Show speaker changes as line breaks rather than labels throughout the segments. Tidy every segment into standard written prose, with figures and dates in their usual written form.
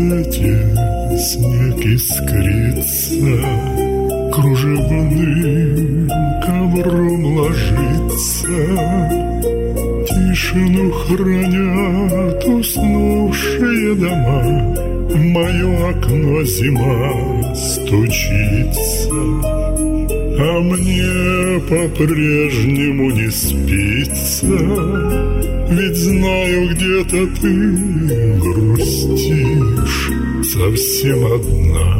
рассвете снег искрится, кружевным ковром ложится. Тишину хранят уснувшие дома, в мое окно зима стучится, а мне по-прежнему не спится. Ведь знаю, где-то ты грустишь совсем одна.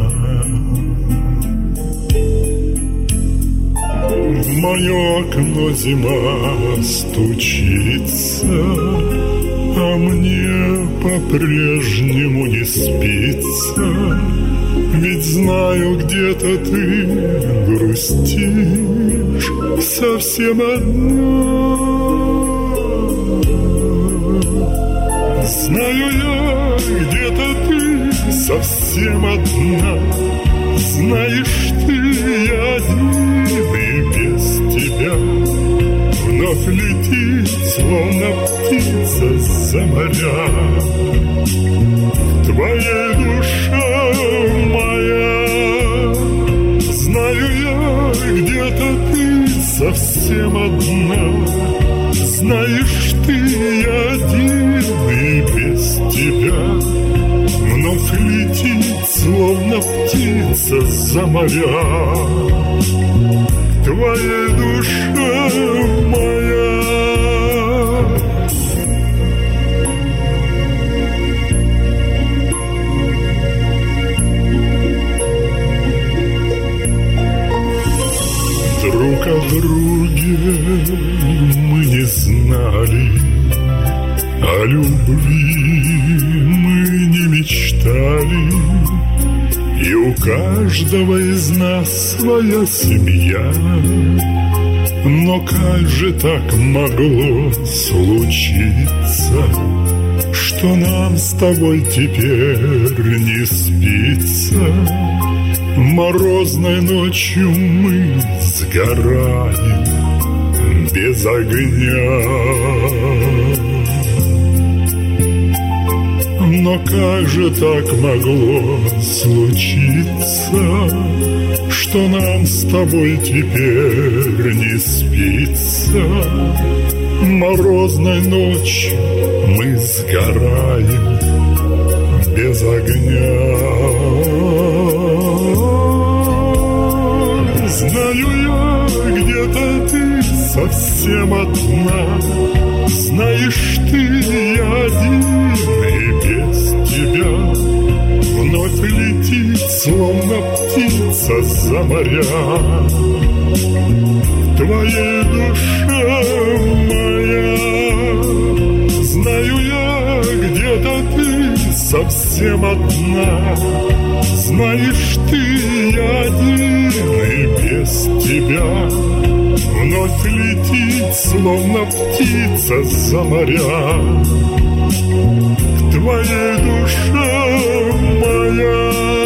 В мое окно зима стучится, а мне по-прежнему не спится. Ведь знаю, где-то ты грустишь совсем одна. Знаю я, где-то ты совсем одна. Знаешь, ты один, и без тебя вновь летит, словно птица за моря. Твоя душа моя, знаю я, где-то ты совсем одна. Знаешь, ты один, и без тебя вновь летит, словно птица за моря. Твоя душа моя. Друг о друге мы не знали, о любви мы не мечтали, и у каждого из нас своя семья. Но как же так могло случиться, что нам с тобой теперь не спится? Морозной ночью мы сгораем без огня. Но как же так могло случиться, что нам с тобой теперь не спится? Морозной ночью мы сгораем без огня. Знаю я, где-то ты совсем одна. Знаешь, ты один, и без тебя вновь летит, словно птица за моря. Твоя душа моя, знаю я, где-то ты совсем одна. Знаешь, ты один, и без тебя вновь летит, словно птица за моря. Твоя душа моя.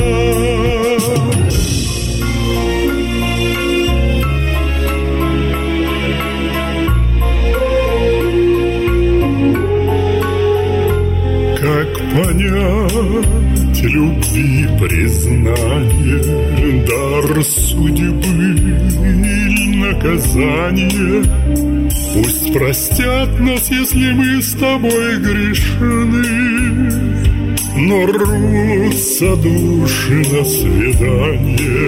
Как понять любви признание, дар судьбы или наказание? Пусть простят нас, если мы с тобой грешны, но рвутся души на свидание,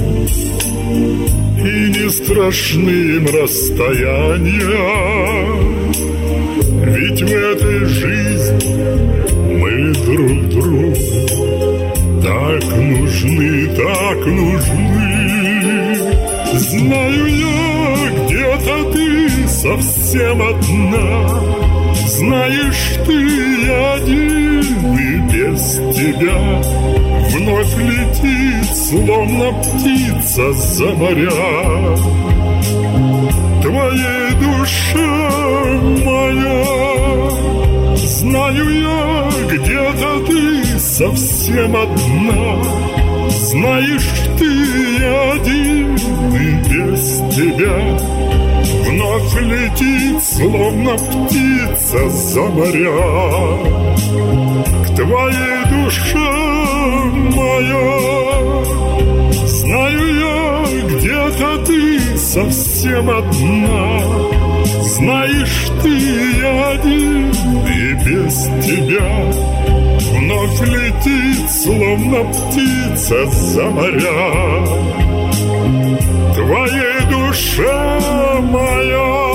и не страшны им расстояния. Ведь в этой жизни мы друг другу так нужны, так нужны. Знаю я, где-то ты совсем одна. Знаешь, ты один, и без тебя вновь летит, словно птица за моря. Твоя душа моя, знаю я, где-то ты совсем одна. Знаешь, ты один, и без тебя вновь летит, словно птица за моря. твоей душе моя. Знаю я, где-то ты совсем одна. Знаешь, ты один, и без тебя вновь летит, словно птица за моря. Твоей душе моя.